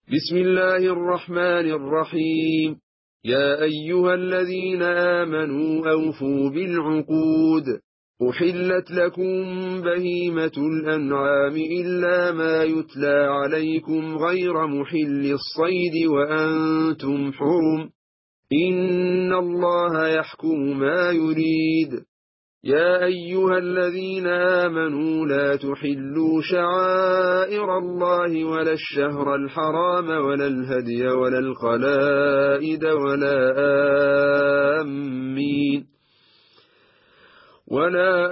بسم الله الرحمن الرحيم. يا أيها الذين آمنوا أوفوا بالعقود. أحلت لكم بهيمة الأنعام إلا ما يتلى عليكم غير محل الصيد وأنتم حرم. إن الله يحكم ما يريد. يا أيها الذين آمنوا لا تحلوا شعائر الله ولا الشهر الحرام ولا الهدي ولا القلائد ولا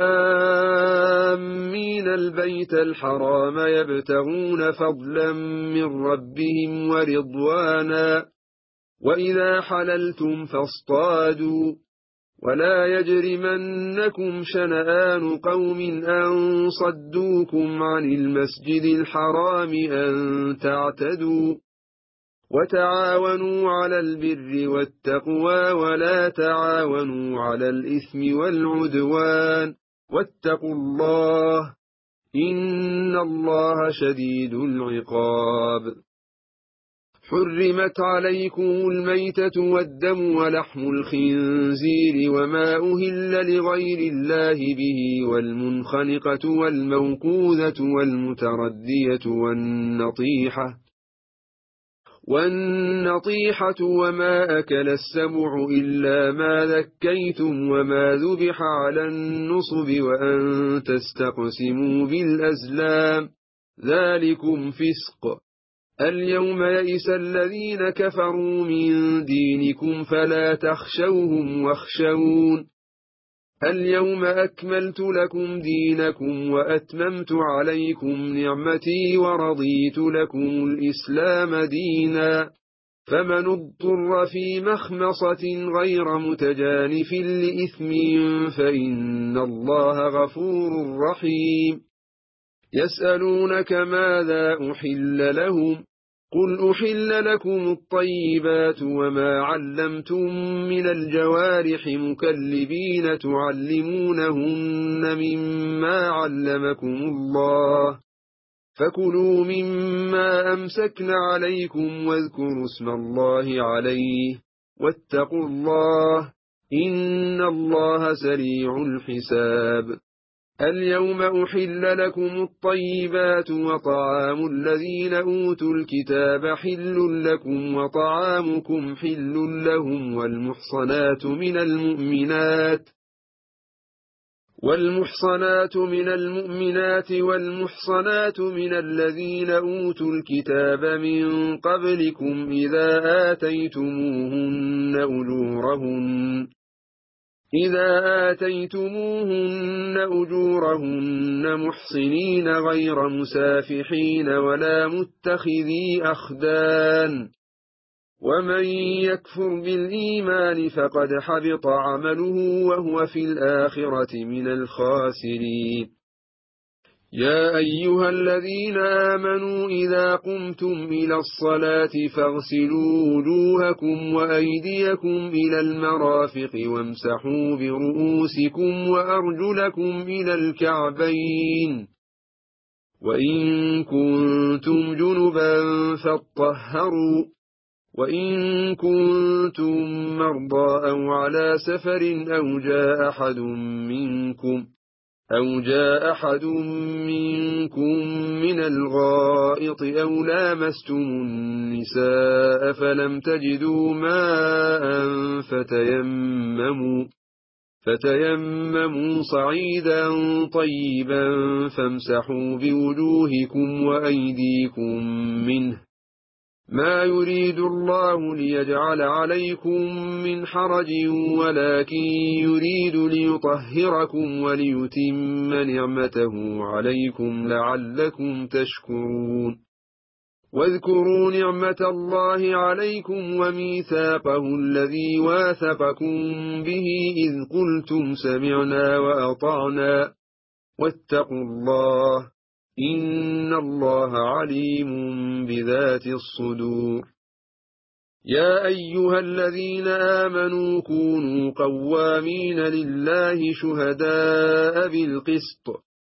آمين البيت الحرام يبتغون فضلا من ربهم ورضوانا. وإذا حللتم فاصطادوا. ولا يجرمنكم شنآن قوم أن صدوكم عن المسجد الحرام أن تعتدوا. وتعاونوا على البر والتقوى ولا تعاونوا على الإثم والعدوان. واتقوا الله إن الله شديد العقاب. حرمت عليكم الميتة والدم ولحم الخنزير وما أهل لغير الله به والمنخنقة والموقوذة والمتردية والنطيحة وما أكل السبع إلا ما ذكيتم وما ذبح على النصب وأن تستقسموا بالأزلام ذلكم فسق. اليوم يئس الذين كفروا من دينكم فلا تخشوهم واخشون. اليوم أكملت لكم دينكم وأتممت عليكم نعمتي ورضيت لكم الإسلام دينا. فمن اضطر في مخمصة غير متجانف لإثم فإن الله غفور رحيم. يسألونك ماذا أحل لهم قل أحل لكم الطيبات وما علمتم من الجوارح مكلبين تعلمونهن مما علمكم الله فكلوا مما أمسكن عليكم واذكروا اسم الله عليه واتقوا الله إن الله سريع الحساب. اليوم أحل لكم الطيبات وطعام الذين أوتوا الكتاب حل لكم وطعامكم حل لهم والمحصنات من المؤمنات والمحصنات من الذين أوتوا الكتاب من قبلكم إذا آتيتموهن أجورهن محصنين غير مسافحين ولا متخذي أخدان. ومن يكفر بالإيمان فقد حبط عمله وهو في الآخرة من الخاسرين. يا أيها الذين آمنوا إذا قمتم إلى الصلاة فاغسلوا وجوهكم وأيديكم إلى المرافق وامسحوا برؤوسكم وأرجلكم إلى الكعبين وإن كنتم جنبا فاطهروا وإن كنتم مرضى أو على سفر أو جاء أحد منكم من الغائط أو لامستم النساء فلم تجدوا ماء فتيمموا صعيدا طيبا فامسحوا بوجوهكم وأيديكم منه ما يريد الله ليجعل عليكم من حرج ولكن يريد ليطهركم وليتم نعمته عليكم لعلكم تشكرون. واذكروا نعمة الله عليكم وميثاقه الذي واثقكم به إذ قلتم سمعنا وأطعنا واتقوا الله إن الله عليم بذات الصدور. يا أيها الذين آمنوا كونوا قوامين لله شهداء بالقسط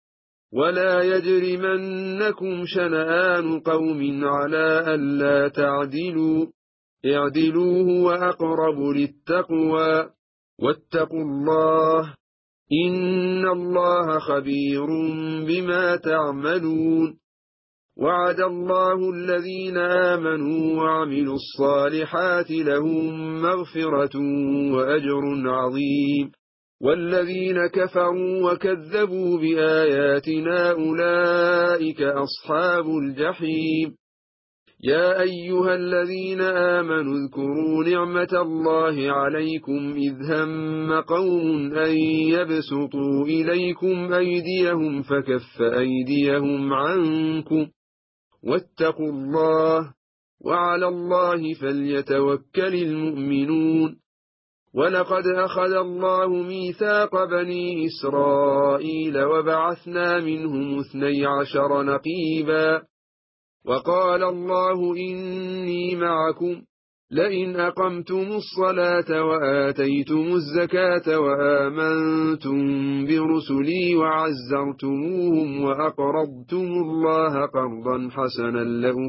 ولا يجرمنكم شنآن قوم على ألا تعدلوا اعدلوا هو أقرب للتقوى واتقوا الله إن الله خبير بما تعملون وعد الله الذين آمنوا وعملوا الصالحات لهم مغفرة وأجر عظيم والذين كفروا وكذبوا بآياتنا أولئك أصحاب الجحيم يا أيها الذين آمنوا اذكروا نعمة الله عليكم إذ هم قوم أن يبسطوا إليكم أيديهم فكف أيديهم عنكم واتقوا الله وعلى الله فليتوكل المؤمنون ولقد أخذ الله ميثاق بني إسرائيل وبعثنا منهم 12 نقيبا وقال الله إني معكم لئن أقمتم الصلاة وآتيتم الزكاة وآمنتم برسلي وعزرتموهم وأقرضتم الله قرضا حسنا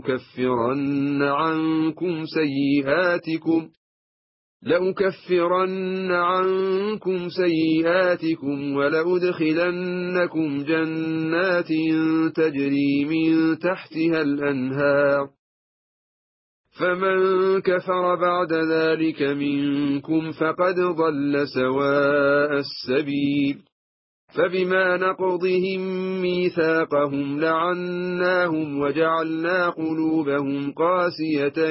لأكفرن عنكم سيئاتكم ولأدخلنكم جنات تجري من تحتها الأنهار فمن كفر بعد ذلك منكم فقد ضل سواء السبيل فبما نقضهم ميثاقهم لعناهم وجعلنا قلوبهم قاسية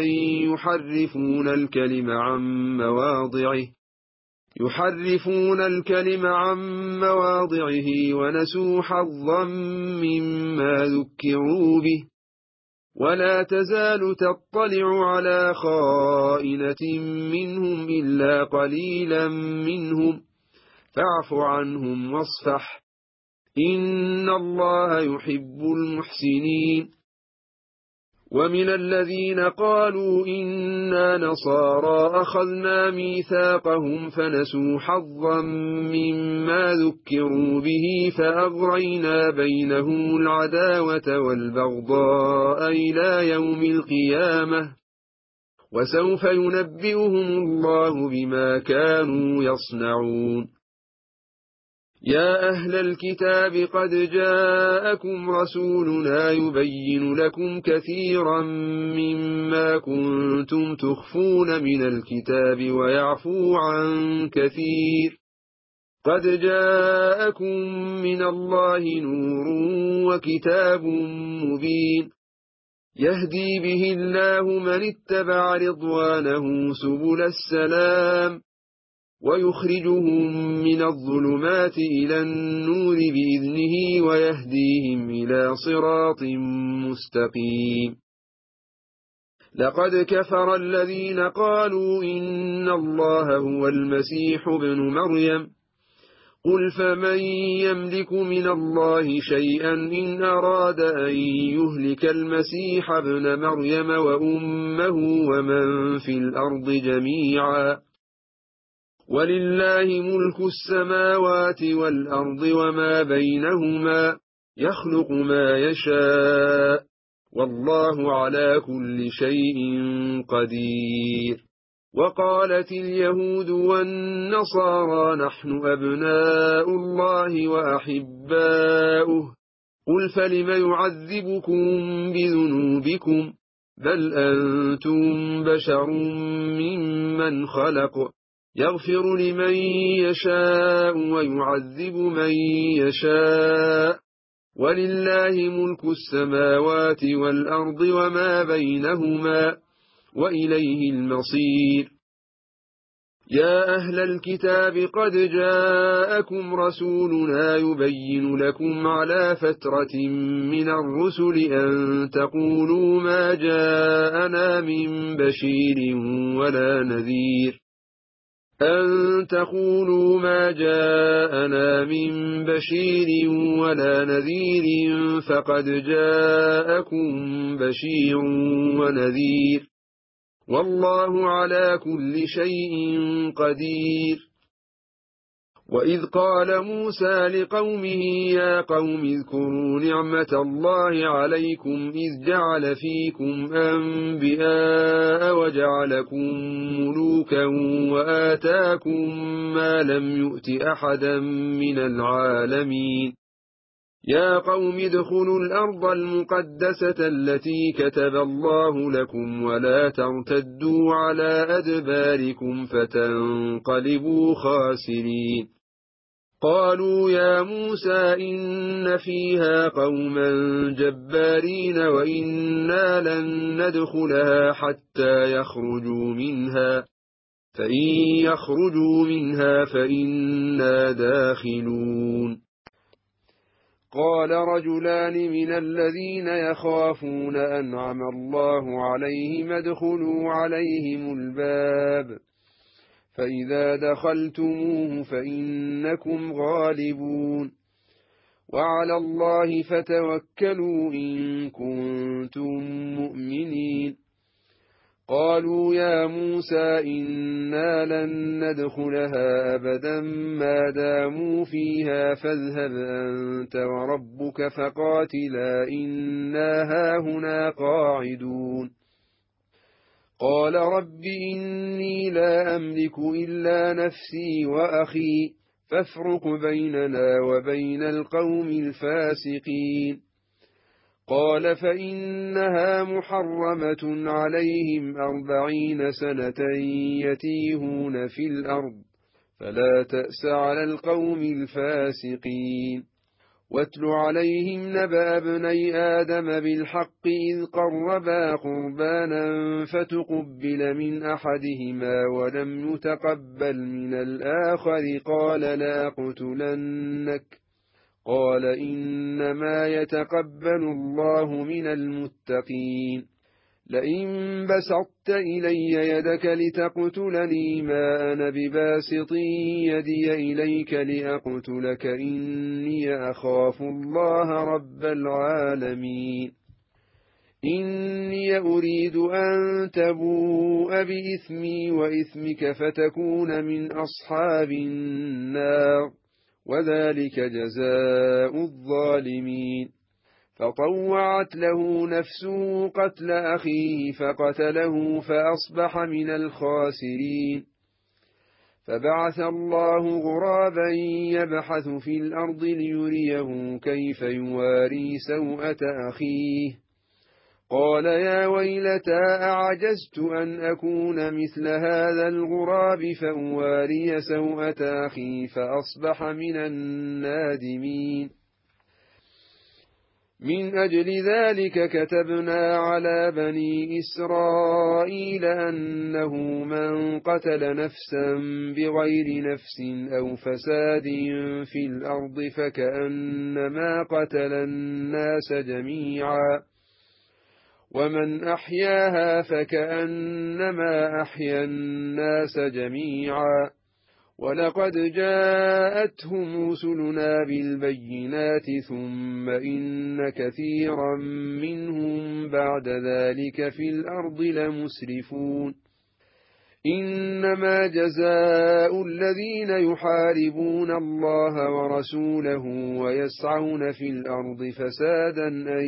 يحرفون الكلم عن مواضعه ونسوا حظا مما ذكروا به ولا تزال تطلع على خائنة منهم إلا قليلا منهم فاعف عنهم واصفح إن الله يحب المحسنين ومن الذين قالوا إنا نصارى أخذنا ميثاقهم فنسوا حظا مما ذكروا به فأغرينا بينهم العداوة والبغضاء إلى يوم القيامة وسوف ينبئهم الله بما كانوا يصنعون يا أهل الكتاب قد جاءكم رسولنا يبين لكم كثيرا مما كنتم تخفون من الكتاب ويعفو عن كثير قد جاءكم من الله نور وكتاب مبين يهدي به الله من اتبع رضوانه سبل السلام ويخرجهم من الظلمات إلى النور بإذنه ويهديهم إلى صراط مستقيم لقد كفر الذين قالوا إن الله هو المسيح ابن مريم قل فمن يملك من الله شيئا إن أراد أن يهلك المسيح ابن مريم وأمه ومن في الأرض جميعا ولله ملك السماوات والأرض وما بينهما يخلق ما يشاء والله على كل شيء قدير وقالت اليهود والنصارى نحن أبناء الله وأحباؤه قل فلم يعذبكم بذنوبكم بل أنتم بشر ممن خلق يغفر لمن يشاء ويعذب من يشاء ولله ملك السماوات والأرض وما بينهما وإليه المصير يا أهل الكتاب قد جاءكم رسولنا يبين لكم على فترة من الرسل أن تقولوا ما جاءنا من بشير ولا نذير فقد جاءكم بشير ونذير والله على كل شيء قدير وإذ قال موسى لقومه يا قوم اذكروا نعمة الله عليكم إذ جعل فيكم أنبياء وجعلكم ملوكا وآتاكم ما لم يؤت أحدا من العالمين يا قوم ادخلوا الأرض المقدسة التي كتب الله لكم ولا ترتدوا على أدباركم فتنقلبوا خاسرين قالوا يا موسى إن فيها قوما جبارين وإنا لن ندخلها حتى يخرجوا منها فإن يخرجوا منها فإنا داخلون قال رجلان من الذين يخافون أنعم الله عليهم ادخلوا عليهم الباب فإذا دخلتموه فإنكم غالبون وعلى الله فتوكلوا إن كنتم مؤمنين قالوا يا موسى إنا لن ندخلها أبدا ما داموا فيها فاذهب أنت وربك فقاتلا إنا هاهنا قاعدون قال رب إني لا أملك إلا نفسي وأخي فافرق بيننا وبين القوم الفاسقين قال فإنها محرمة عليهم 40 سنة يتيهون في الأرض فلا تأس على القوم الفاسقين واتل عليهم نبأ ابني آدم بالحق إذ قربا قربانا فتقبل من أحدهما ولم يتقبل من الآخر قال لا أقتلنك قال إنما يتقبل الله من المتقين لئن بسطت إلي يدك لتقتلني ما أنا بباسط يدي إليك لأقتلك إني أخاف الله رب العالمين إني أريد أن تبوء بإثمي وإثمك فتكون من أصحاب النار وذلك جزاء الظالمين فطوعت له نفسه قتل أخيه فقتله فأصبح من الخاسرين فبعث الله غرابا يبحث في الأرض ليريه كيف يواري سوءة أخيه قال يا ويلتى أعجزت أن أكون مثل هذا الغراب فأواري سوءة أخي فأصبح من النادمين من أجل ذلك كتبنا على بني إسرائيل أنه من قتل نفسا بغير نفس أو فساد في الأرض فكأنما قتل الناس جميعا ومن أحياها فكأنما أحيا الناس جميعا ولقد جاءتهم رسلنا بالبينات ثم إن كثيرا منهم بعد ذلك في الأرض لمسرفون إنما جزاء الذين يحاربون الله ورسوله ويسعون في الأرض فسادا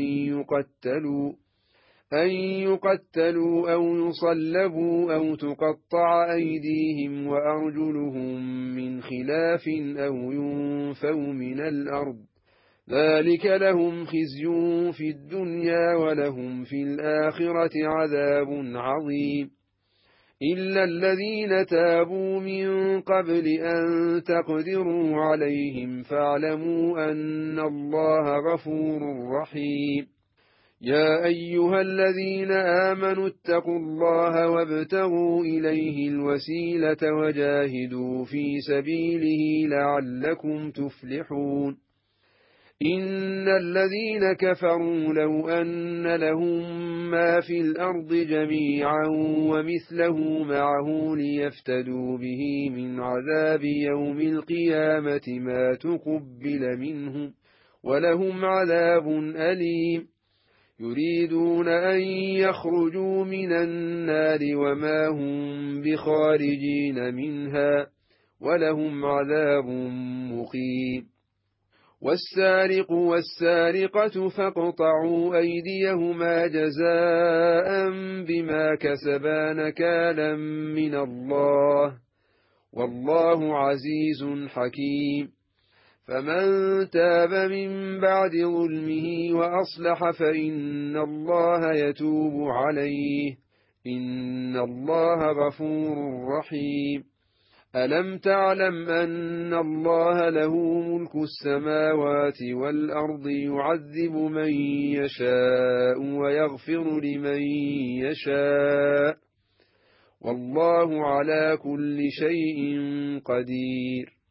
أن يقتلوا أو يصلبوا أو تقطع أيديهم وأرجلهم من خلاف أو ينفوا من الأرض ذلك لهم خزي في الدنيا ولهم في الآخرة عذاب عظيم إلا الذين تابوا من قبل أن تقدروا عليهم فاعلموا أن الله غفور رحيم يا أيها الذين آمنوا اتقوا الله وابتغوا إليه الوسيلة وجاهدوا في سبيله لعلكم تفلحون إن الذين كفروا لو أن لهم ما في الأرض جميعا ومثله معه ليفتدوا به من عذاب يوم القيامة ما تقبل منهم ولهم عذاب أليم يريدون أن يخرجوا من النار وما هم بخارجين منها ولهم عذاب مقيم. والسارق والسارقة فاقطعوا أيديهما جزاء بما كسبا نكالا من الله، والله عزيز حكيم. فمن تاب من بعد ظلمه وأصلح فإن الله يتوب عليه، إن الله غفور رحيم. ألم تعلم أن الله له ملك السماوات والأرض يعذب من يشاء ويغفر لمن يشاء، والله على كل شيء قدير.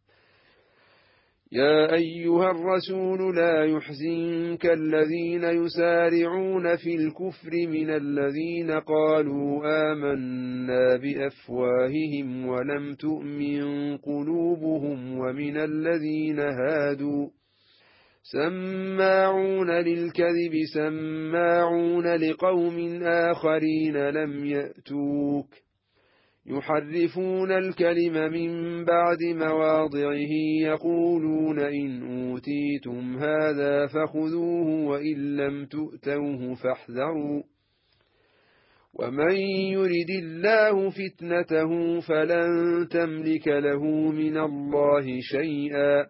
يا أيها الرسول لا يحزنك الذين يسارعون في الكفر من الذين قالوا آمنا بأفواههم ولم تؤمن قلوبهم، ومن الذين هادوا سماعون للكذب سماعون لقوم آخرين لم يأتوك، يحرفون الكلم من بعد مواضعه، يقولون إن أوتيتم هذا فخذوه وإن لم تؤتوه فاحذروا، ومن يرد الله فتنته فلن تملك له من الله شيئا.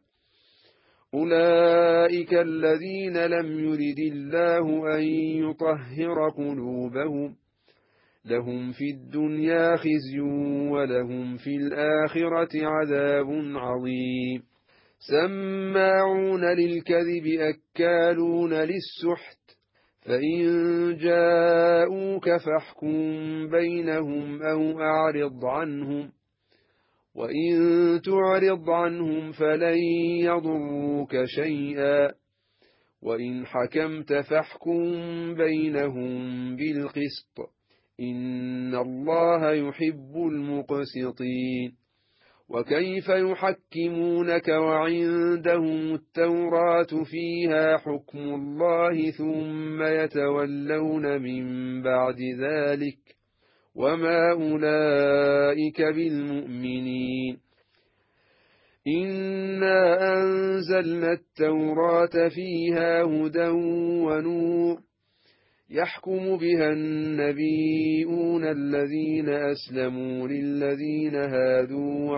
أولئك الذين لم يرد الله أن يطهر قلوبهم، لهم في الدنيا خزي ولهم في الآخرة عذاب عظيم. سماعون للكذب أكالون للسحت، فإن جاءوك فاحكم بينهم أو أعرض عنهم، وإن تعرض عنهم فلن يضروك شيئا، وإن حكمت فاحكم بينهم بالقسط، إن الله يحب المقسطين. وكيف يحكمونك وعندهم التوراة فيها حكم الله ثم يتولون من بعد ذلك، وما أولئك بالمؤمنين. إنا أنزلنا التوراة فيها هدى ونور، يحكم بها النبيون الذين أسلموا للذين هادوا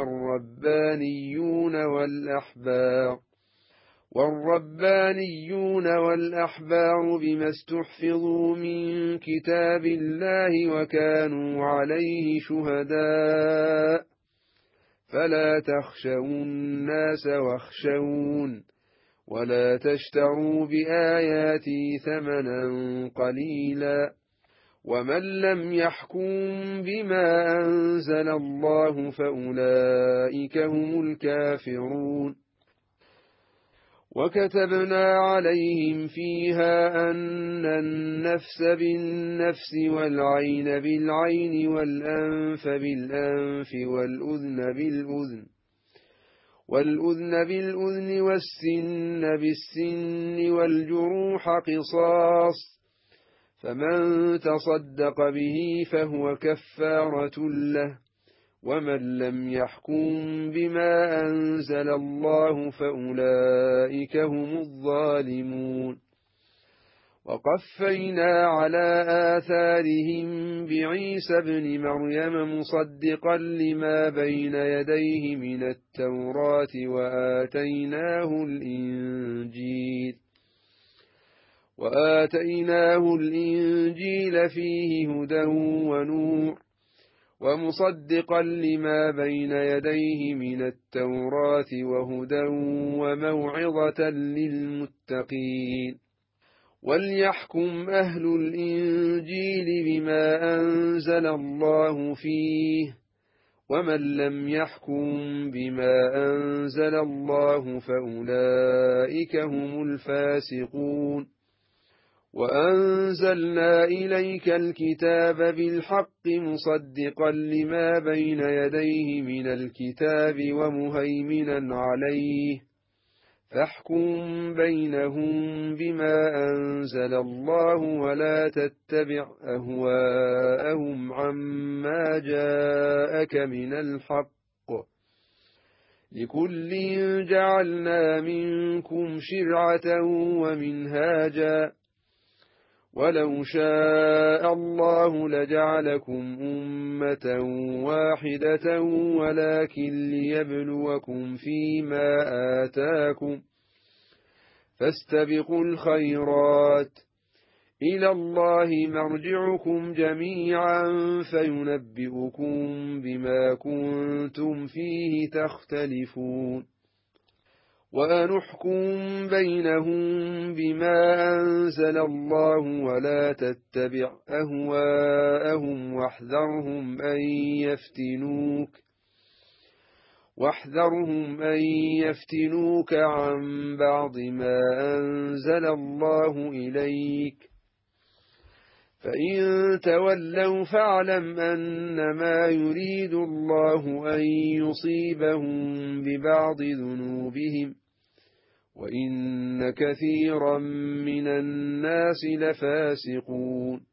والربانيون والأحبار بما استحفظوا من كتاب الله وكانوا عليه شهداء، فلا تخشوا الناس واخشون، ولا تشتروا بآياتي ثمنا قليلا، ومن لم يحكم بما أنزل الله فأولئك هم الكافرون. وكتبنا عليهم فيها أن النفس بالنفس والعين بالعين والأنف بالأنف والأذن بالأذن والسن بالسن والجروح قصاص، فمن تصدق به فهو كفارة له، ومن لم يحكم بما أنزل الله فأولئك هم الظالمون. وقفينا على آثارهم بعيسى ابن مريم مصدقا لما بين يديه من التوراة وآتيناه الإنجيل فيه هدى ونور، ومصدقا لما بين يديه من التوراة وهدى وموعظة للمتقين. وليحكم أهل الإنجيل بما أنزل الله فيه، ومن لم يحكم بما أنزل الله فأولئك هم الفاسقون. وأنزلنا إليك الكتاب بالحق مصدقا لما بين يديه من الكتاب ومهيمنا عليه، فاحكم بينهم بما أنزل الله ولا تتبع أهواءهم عما جاءك من الحق، لكل جعلنا منكم شرعة ومنهاجا ولو شاء الله لجعلكم أمة واحدة ولكن ليبلوكم فيما آتاكم فاستبقوا الخيرات إلى الله مرجعكم جميعا فينبئكم بما كنتم فيه تختلفون وأنحكم بينهم بما أنزل الله ولا تتبع أهواءهم واحذرهم أن يفتنوك عن بعض ما أنزل الله إليك فإن تولوا فاعلم أنما يريد الله أن يصيبهم ببعض ذنوبهم وإن كثيرا من الناس لفاسقون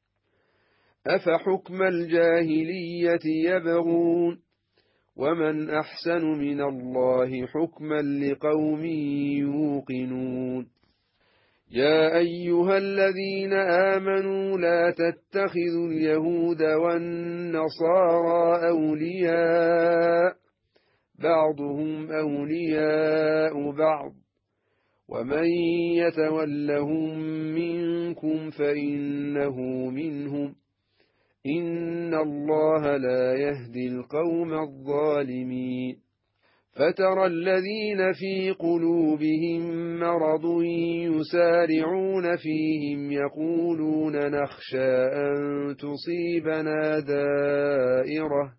أفحكم الجاهلية يبغون ومن أحسن من الله حكما لقوم يوقنون يا أيها الذين آمنوا لا تتخذوا اليهود والنصارى أولياء بعضهم أولياء بعض ومن يتولهم منكم فإنه منهم إن الله لا يهدي القوم الظالمين فترى الذين في قلوبهم مرض يسارعون فيهم يقولون نخشى أن تصيبنا دائرة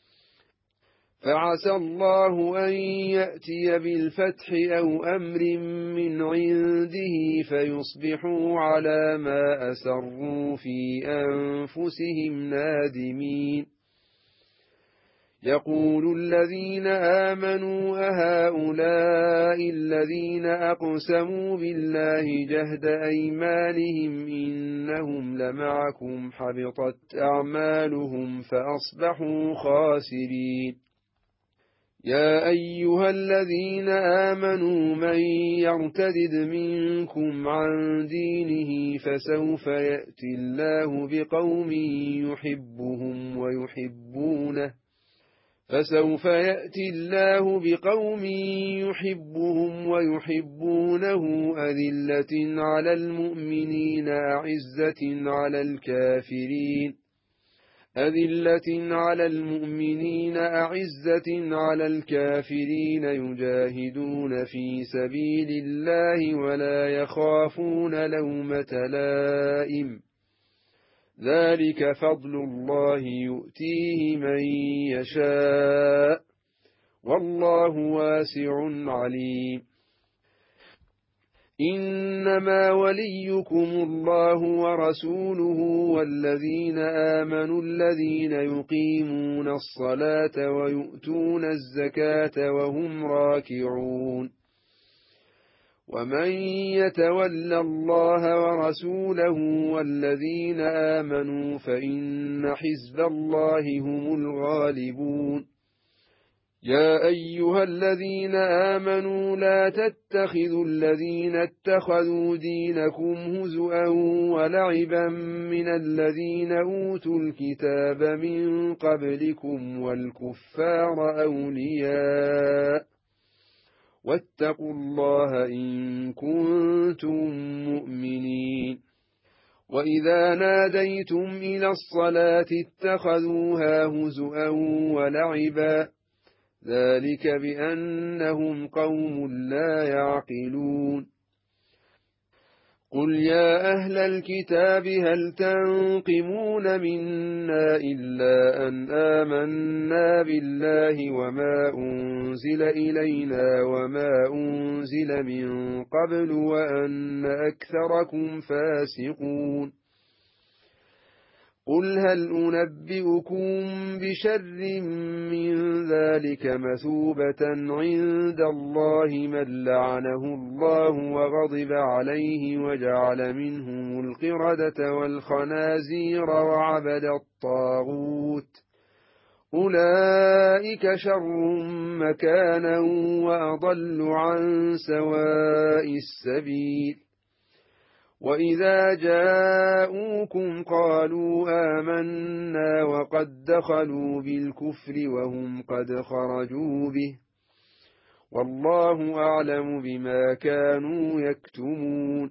فعسى الله أن يأتي بالفتح أو أمر من عنده فيصبحوا على ما أسروا في أنفسهم نادمين يقول الذين آمنوا أهؤلاء الذين أقسموا بالله جهد أيمانهم إنهم لمعكم حبطت أعمالهم فأصبحوا خاسرين يا أيها الذين آمنوا من يرتد منكم عن دينه فسوف يأتي الله بقوم يحبهم ويحبونه أذلة على المؤمنين أعزة على الكافرين يجاهدون في سبيل الله ولا يخافون لومة لائم ذلك فضل الله يؤتيه من يشاء والله واسع عليم إنما وليكم الله ورسوله والذين آمنوا الذين يقيمون الصلاة ويؤتون الزكاة وهم راكعون ومن يتول الله ورسوله والذين آمنوا فإن حزب الله هم الغالبون يا أيها الذين آمنوا لا تتخذوا الذين اتخذوا دينكم هزؤا ولعبا من الذين أوتوا الكتاب من قبلكم والكفار أولياء واتقوا الله إن كنتم مؤمنين وإذا ناديتم إلى الصلاة اتخذوها هزؤا ولعبا ذلك بأنهم قوم لا يعقلون قل يا أهل الكتاب هل تنقمون منا إلا أن آمنا بالله وما أنزل إلينا وما أنزل من قبل وأن أكثركم فاسقون قل هل أنبئكم بشر من ذلك مثوبة عند الله من لعنه الله وغضب عليه وجعل منهم القردة والخنازير وعبد الطاغوت أولئك شر مكانا وأضل عن سواء السبيل وإذا جاءوكم قالوا آمنا وقد دخلوا بالكفر وهم قد خرجوا به والله أعلم بما كانوا يكتمون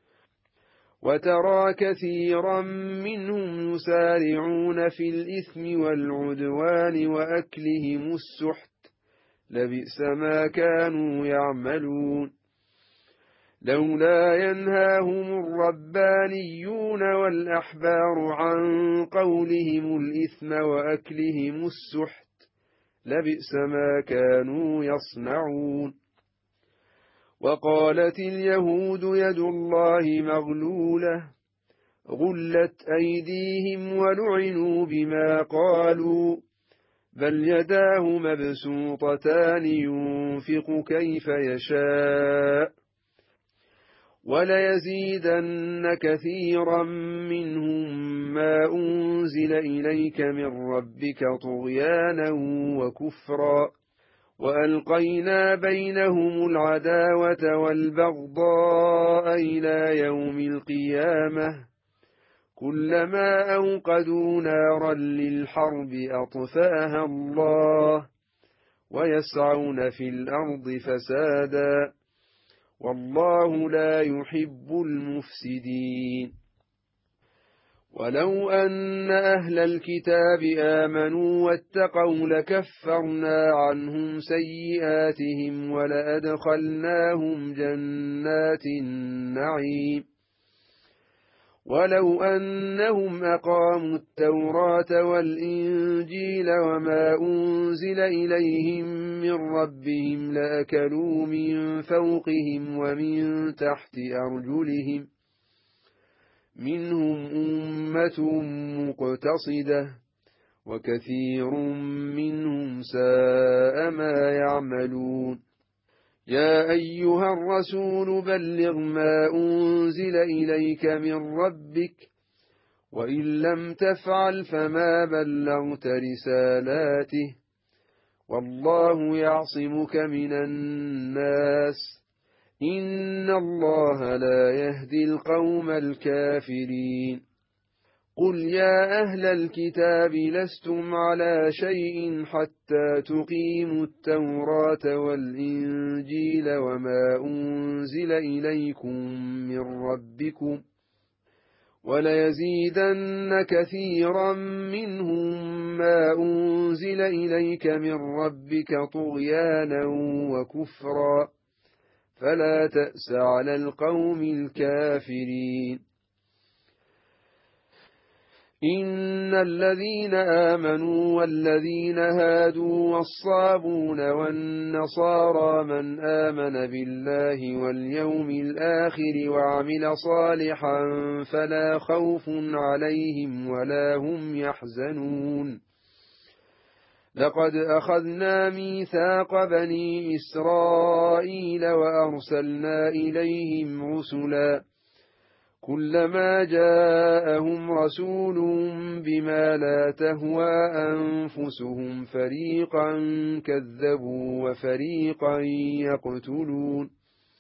وترى كثيرا منهم يسارعون في الإثم والعدوان وأكلهم السحت لبئس ما كانوا يعملون لولا ينهاهم الربانيون والأحبار عن قولهم الإثم وأكلهم السحت لبئس ما كانوا يصنعون وقالت اليهود يد الله مغلولة غلت أيديهم ولعنوا بما قالوا بل يداه مبسوطتان ينفق كيف يشاء وليزيدن كثيرا منهم ما أنزل إليك من ربك طغيانا وكفرا وألقينا بينهم العداوة والبغضاء إلى يوم القيامة كلما أوقدوا نارا للحرب أطفأها الله ويسعون في الأرض فسادا والله لا يحب المفسدين ولو أن أهل الكتاب آمنوا واتقوا لكفرنا عنهم سيئاتهم ولأدخلناهم جنات النعيم ولو أنهم أقاموا التوراة والإنجيل وما أنزل إليهم من ربهم لأكلوا من فوقهم ومن تحت أرجلهم منهم أمة مقتصدة وكثير منهم ساء ما يعملون يا أيها الرسول بلغ ما أنزل إليك من ربك وإن لم تفعل فما بلغت رسالاته والله يعصمك من الناس إن الله لا يهدي القوم الكافرين قل يا أهل الكتاب لستم على شيء حتى تقيموا التوراة والإنجيل وما أنزل إليكم من ربكم وليزيدن كثيرا منهم ما أنزل إليك من ربك طغيانا وكفرا فلا تأس على القوم الكافرين إن الذين آمنوا والذين هادوا والصابون والنصارى من آمن بالله واليوم الآخر وعمل صالحا فلا خوف عليهم ولا هم يحزنون لقد أخذنا ميثاق بني إسرائيل وأرسلنا إليهم رسلا كلما جاءهم رسول بما لا تهوى أنفسهم فريقا كذبوا وفريقا يقتلون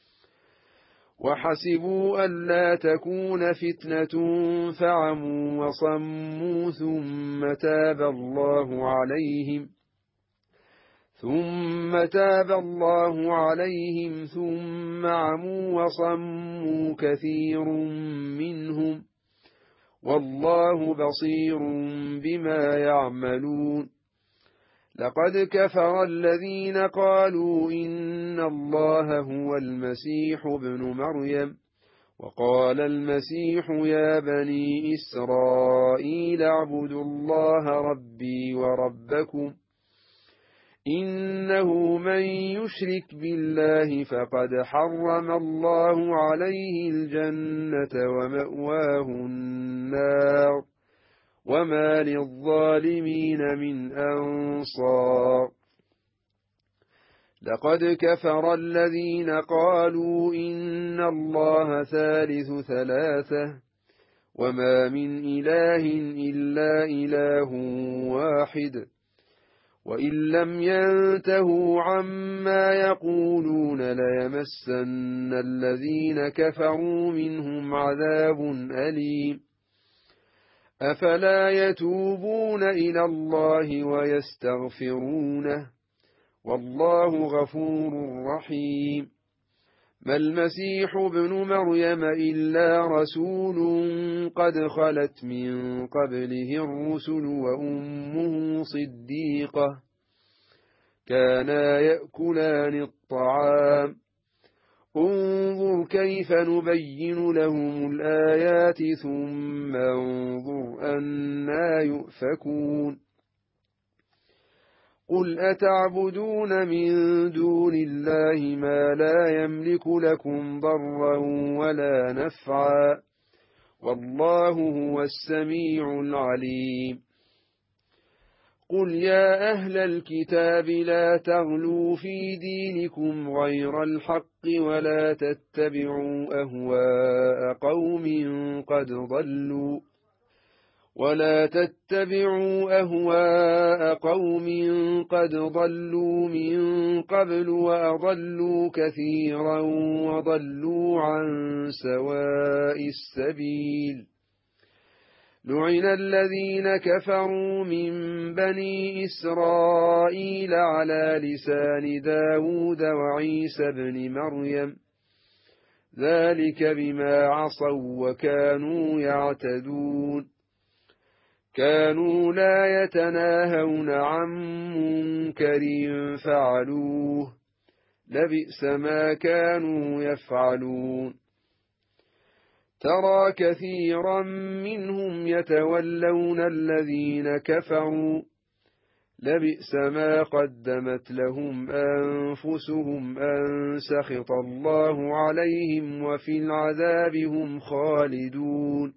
وحسبوا ألا تكون فتنة فعموا وصموا ثم تاب الله عليهم ثم عموا وصموا كثير منهم والله بصير بما يعملون لقد كفر الذين قالوا إن الله هو المسيح ابن مريم وقال المسيح يا بني إسرائيل اعبدوا الله ربي وربكم إنه من يشرك بالله فقد حرم الله عليه الجنة ومأواه النار وما للظالمين من أنصار لقد كفر الذين قالوا إن الله ثالث ثلاثة وما من إله إلا إله واحد وإن لم ينتهوا عما يقولون ليمسن الذين كفروا منهم عذاب أليم أفلا يتوبون إلى الله ويستغفرونه والله غفور رحيم ما المسيح ابن مريم إلا رسول قد خلت من قبله الرسل وأمه صديقة كانا يأكلان الطعام انظر كيف نبين لهم الآيات ثم انظر أنى يؤفكون قل أتعبدون من دون الله ما لا يملك لكم ضرا ولا نفعا والله هو السميع العليم قل يا أهل الكتاب لا تغلوا في دينكم غير الحق ولا تتبعوا أهواء قوم قد ضلوا من قبل وأضلوا كثيرا وضلوا عن سواء السبيل لعن الذين كفروا من بني إسرائيل على لسان داود وعيسى بن مريم ذلك بما عصوا وكانوا يعتدون كانوا لا يتناهون عن منكر فعلوه لبئس ما كانوا يفعلون ترى كثيرا منهم يتولون الذين كفروا لبئس ما قدمت لهم أنفسهم أن سخط الله عليهم وفي العذاب هم خالدون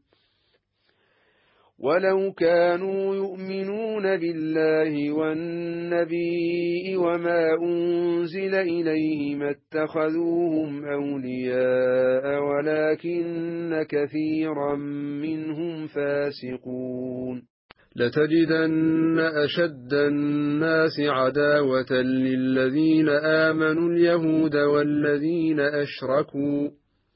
ولو كانوا يؤمنون بالله والنبي وما أنزل إليه ما اتخذوهم أولياء ولكن كثيرا منهم فاسقون لتجدن أشد الناس عداوة للذين آمنوا اليهود والذين أشركوا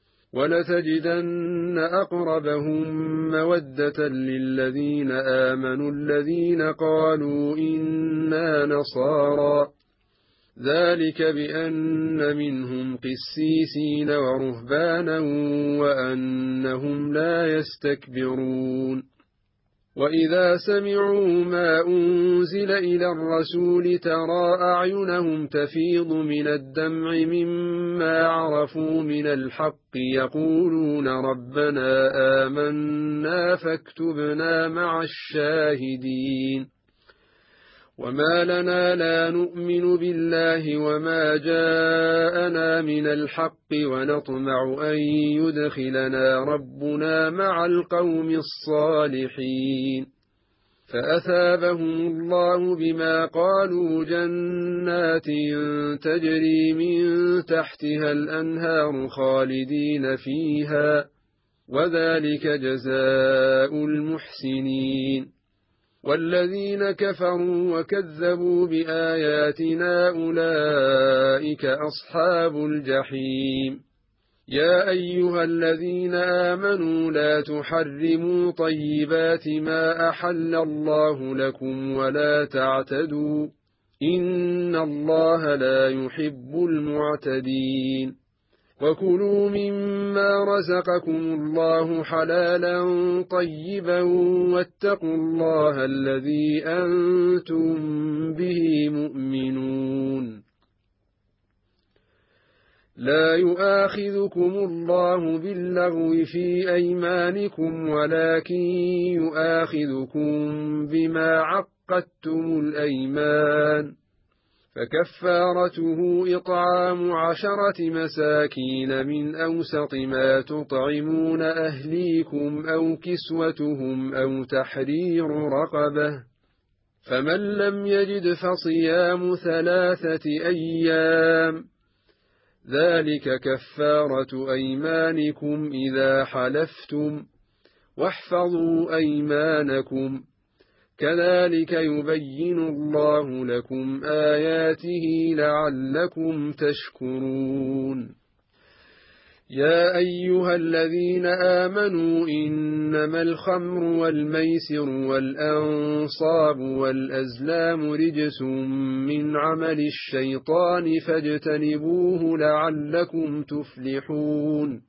ولتجدن أقربهم مودة للذين آمنوا الذين قالوا إنا نصارى ذلك بأن منهم قسيسين ورهبانا وأنهم لا يستكبرون وإذا سمعوا ما أنزل إلى الرسول ترى أعينهم تفيض من الدمع مما عرفوا من الحق يقولون ربنا آمنا فاكتبنا مع الشاهدين وما لنا لا نؤمن بالله وما جاءنا من الحق ونطمع أن يدخلنا ربنا مع القوم الصالحين فأثابهم الله بما قالوا جنات تجري من تحتها الأنهار خالدين فيها وذلك جزاء المحسنين والذين كفروا وكذبوا بآياتنا أولئك أصحاب الجحيم يا أيها الذين آمنوا لا تحرموا طيبات ما أحل الله لكم ولا تعتدوا إن الله لا يحب المعتدين وكلوا مما رزقكم الله حلالا طيبا واتقوا الله الذي أنتم به مؤمنون لا يؤاخذكم الله باللغو في أيمانكم ولكن يؤاخذكم بما عقدتم الأيمان فكفارته إطعام 10 مساكين من أوسط ما تطعمون أهليكم أو كسوتهم أو تحرير رقبة فمن لم يجد فصيام 3 أيام ذلك كفارة أيمانكم إذا حلفتم واحفظوا أيمانكم كذلك يبين الله لكم آياته لعلكم تشكرون. يا أيها الذين آمنوا إنما الخمر والميسر والأنصاب والأزلام رجس من عمل الشيطان فاجتنبوه لعلكم تفلحون.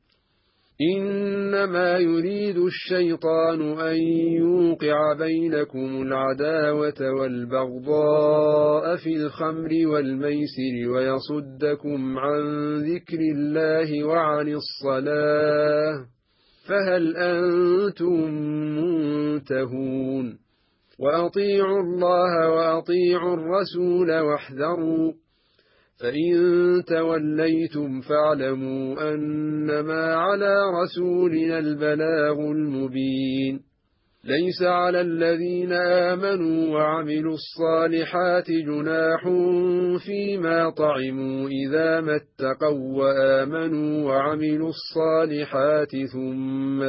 إنما يريد الشيطان أن يوقع بينكم العداوة والبغضاء في الخمر والميسر ويصدكم عن ذكر الله وعن الصلاة فهل أنتم منتهون؟ وأطيعوا الله وأطيعوا الرسول واحذروا، فإن توليتم فاعلموا أنما على رسولنا البلاغ المبين. ليس على الذين آمنوا وعملوا الصالحات جناح فيما طعموا إذا ما اتقوا وآمنوا وعملوا الصالحات ثم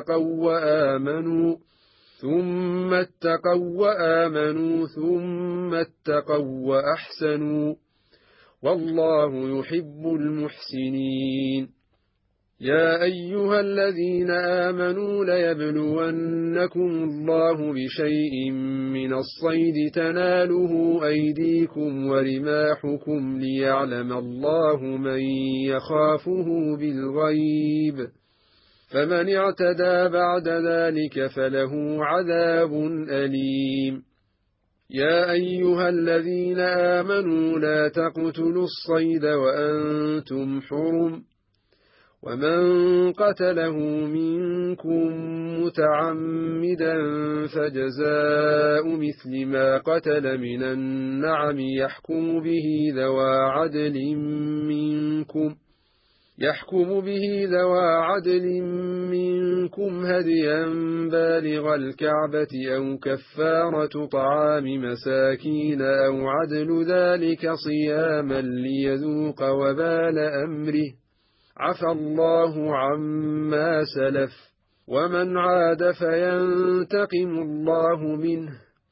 اتقوا وأحسنوا والله يحب المحسنين. يا أيها الذين آمنوا ليبلونكم الله بشيء من الصيد تناله أيديكم ورماحكم ليعلم الله من يخافه بالغيب، فمن اعتدى بعد ذلك فله عذاب أليم. يا أيها الذين آمنوا لا تقتلوا الصيد وأنتم حرم، ومن قتله منكم متعمدا فجزاء مثل ما قتل من النعم يحكم به ذوى عدل منكم هديا بالغ الكعبة أو كفارة طعام مساكين أو عدل ذلك صياما ليذوق وبال أمره، عفى الله عما سلف، ومن عاد فينتقم الله منه،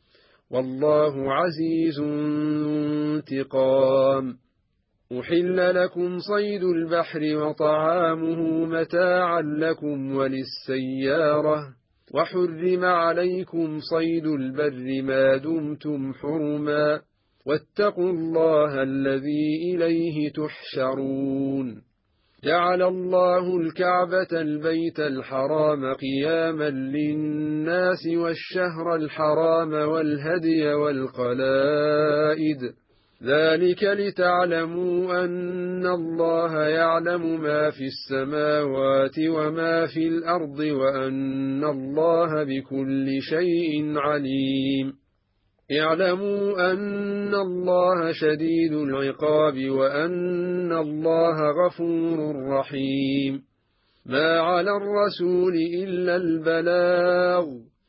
والله عزيز ذو انتقام. أحل لكم صيد البحر وطعامه متاعا لكم وللسيارة، وحرم عليكم صيد البر ما دمتم حرما، واتقوا الله الذي إليه تحشرون. جعل الله الكعبة البيت الحرام قياما للناس والشهر الحرام والهدي والقلائد، ذلك لتعلموا أن الله يعلم ما في السماوات وما في الأرض وأن الله بكل شيء عليم. اعلموا أن الله شديد العقاب وأن الله غفور رحيم. ما على الرسول إلا البلاغ،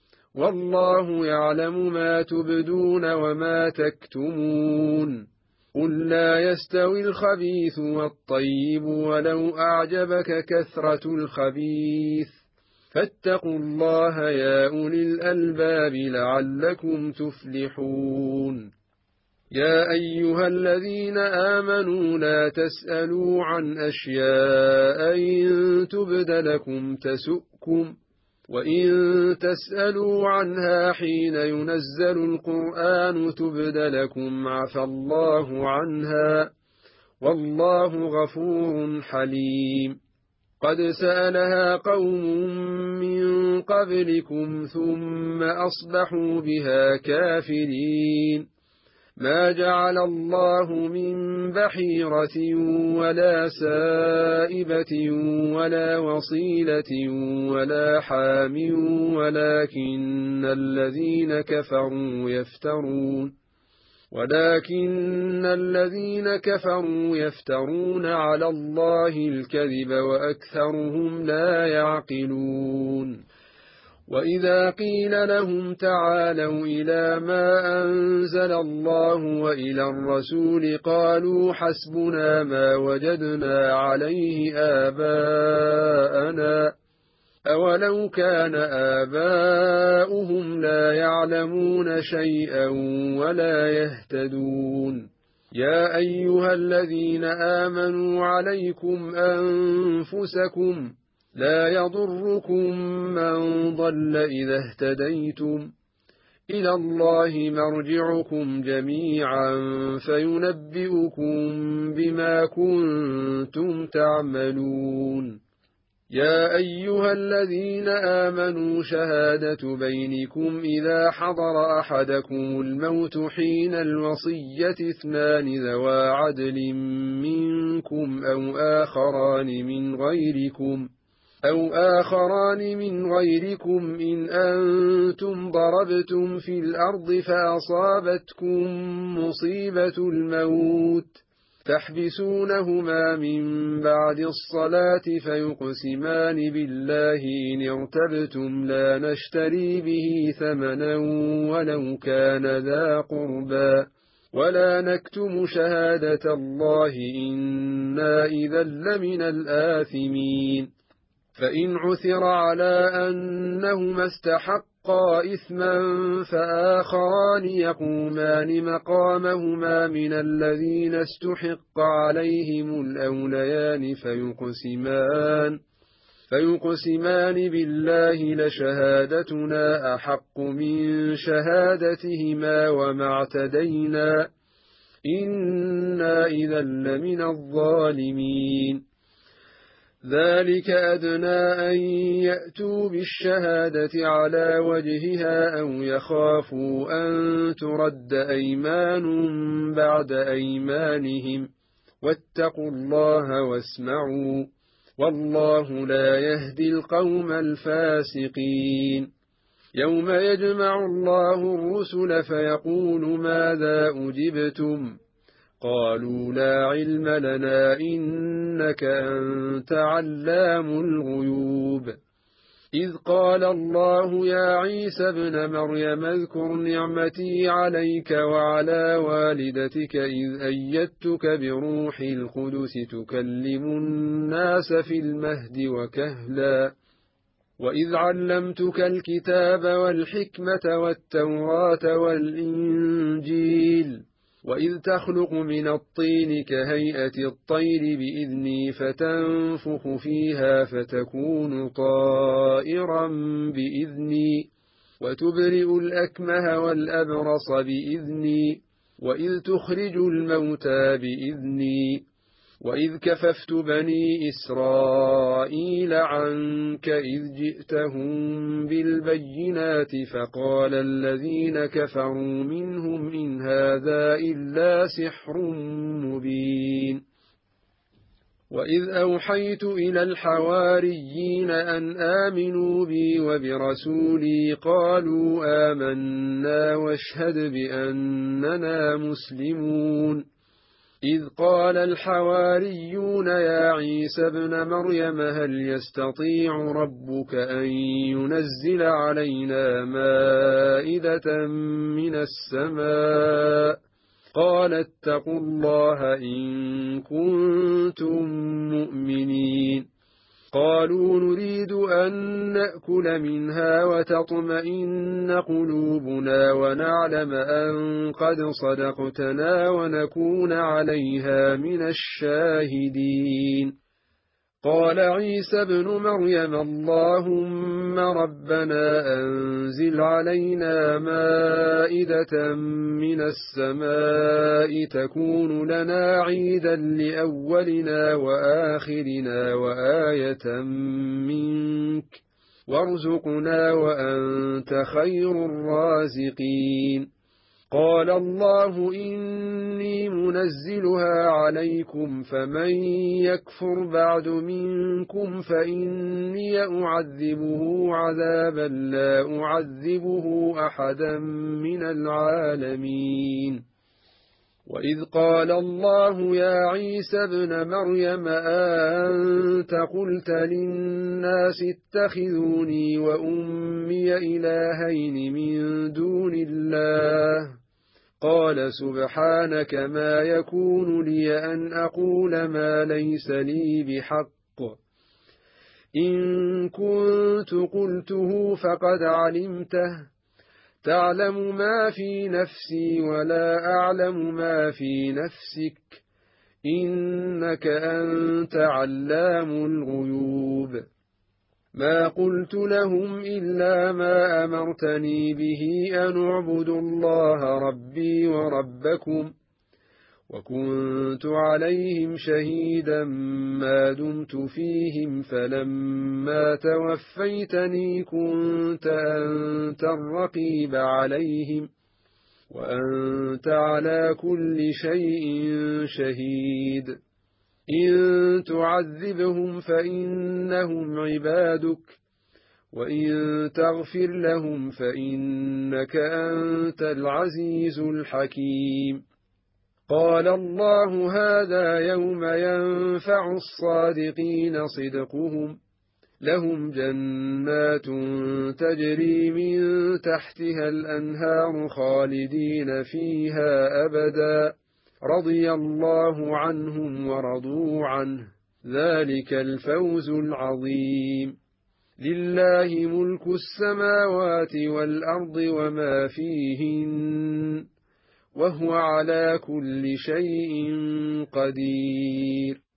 والله يعلم ما تبدون وما تكتمون. قل لا يستوي الخبيث والطيب ولو أعجبك كثرة الخبيث، فاتقوا الله يا أولي الألباب لعلكم تفلحون. يا أيها الذين آمنوا لا تسألوا عن أشياء إن تبد لكم تسؤكم، وإن تسألوا عنها حين ينزل القرآن تبد لكم عفى الله عنها، والله غفور حليم. قد سألها قوم من قبلكم ثم أصبحوا بها كافرين. ما جعل الله من بحيرة ولا سائبة ولا وصيلة ولا حام ولكن الذين كفروا يفترون على الله الكذب وأكثرهم لا يعقلون. وإذا قيل لهم تعالوا إلى ما أنزل الله وإلى الرسول قالوا حسبنا ما وجدنا عليه آباءنا أولو كان آباؤهم لا يعلمون شيئا ولا يهتدون يا أيها الذين آمنوا عليكم أنفسكم لا يضركم من ضل إذا اهتديتم إلى الله مرجعكم جميعا فينبئكم بما كنتم تعملون يا أيها الذين آمنوا شهادة بينكم إذا حضر أحدكم الموت حين الوصية 2 ذوى عدل منكم أو آخران من غيركم إن أنتم ضربتم في الأرض فأصابتكم مصيبة الموت تحبسونهما من بعد الصلاة فيقسمان بالله إن ارتبتم لا نشتري به ثمنا ولو كان ذا قربى ولا نكتم شهادة الله إنا إذا لمن الآثمين فإن عثر على أنهما استحقا إثما فآخران يقومان مقامهما من الذين استحق عليهم الأوليان فيقسمان بالله لشهادتنا أحق من شهادتهما وما اعتدينا إنا إذا لمن الظالمين ذلك أدنى أن يأتوا بالشهادة على وجهها أو يخافوا أن ترد أيمان بعد أيمانهم واتقوا الله واسمعوا والله لا يهدي القوم الفاسقين يوم يجمع الله الرسل فيقول ماذا أجبتم قالوا لا علم لنا إنك أنت علام الغيوب إذ قال الله يا عيسى ابن مريم اذكر نعمتي عليك وعلى والدتك إذ أيدتك بروح القدس تكلم الناس في المهد وكهلا وإذ علمتك الكتاب والحكمة والتوراة والإنجيل وإذ تخلق من الطين كهيئة الطير بإذني فتنفخ فيها فتكون طائرا بإذني وتبرئ الأكمه والأبرص بإذني وإذ تخرج الموتى بإذني وإذ كففت بني إسرائيل عنك إذ جئتهم بالبينات فقال الذين كفروا منهم إن هذا إلا سحر مبين وإذ أوحيت إلى الحواريين أن آمنوا بي وبرسولي قالوا آمنا واشهد بأننا مسلمون إذ قال الحواريون يا عيسى ابن مريم هل يستطيع ربك أن ينزل علينا مائدة من السماء قال اتقوا الله إن كنتم مؤمنين قالوا نريد أن نأكل منها وتطمئن قلوبنا ونعلم أن قد صدقتنا ونكون عليها من الشاهدين قال عيسى ابن مريم اللهم ربنا أنزل علينا مائدة من السماء تكون لنا عيدا لأولنا وآخرنا وآية منك وارزقنا وأنت خير الرازقين قال الله إني منزلها عليكم فمن يكفر بعد منكم فإني أعذبه عذابا لا أعذبه أحدا من العالمين وإذ قال الله يا عيسى ابن مريم أأنت قلت للناس اتخذوني وأمي إلهين من دون الله قال سبحانك ما يكون لي أن أقول ما ليس لي بحق إن كنت قلته فقد علمته، تعلم ما في نفسي ولا أعلم ما في نفسك، إنك أنت علام الغيوب. ما قلت لهم إلا ما أمرتني به أن اعبدوا الله ربي وربكم، وكنت عليهم شهيدا ما دمت فيهم، فلما توفيتني كنت أنت الرقيب عليهم، وأنت على كل شيء شهيد. إن تعذبهم فإنهم عبادك، وإن تغفر لهم فإنك أنت العزيز الحكيم. قال الله هذا يوم ينفع الصادقين صدقهم، لهم جنات تجري من تحتها الأنهار خالدين فيها أبدا، رضي الله عنهم ورضوا عنه، ذلك الفوز العظيم. لله ملك السماوات والأرض وما فيهن، وهو على كل شيء قدير.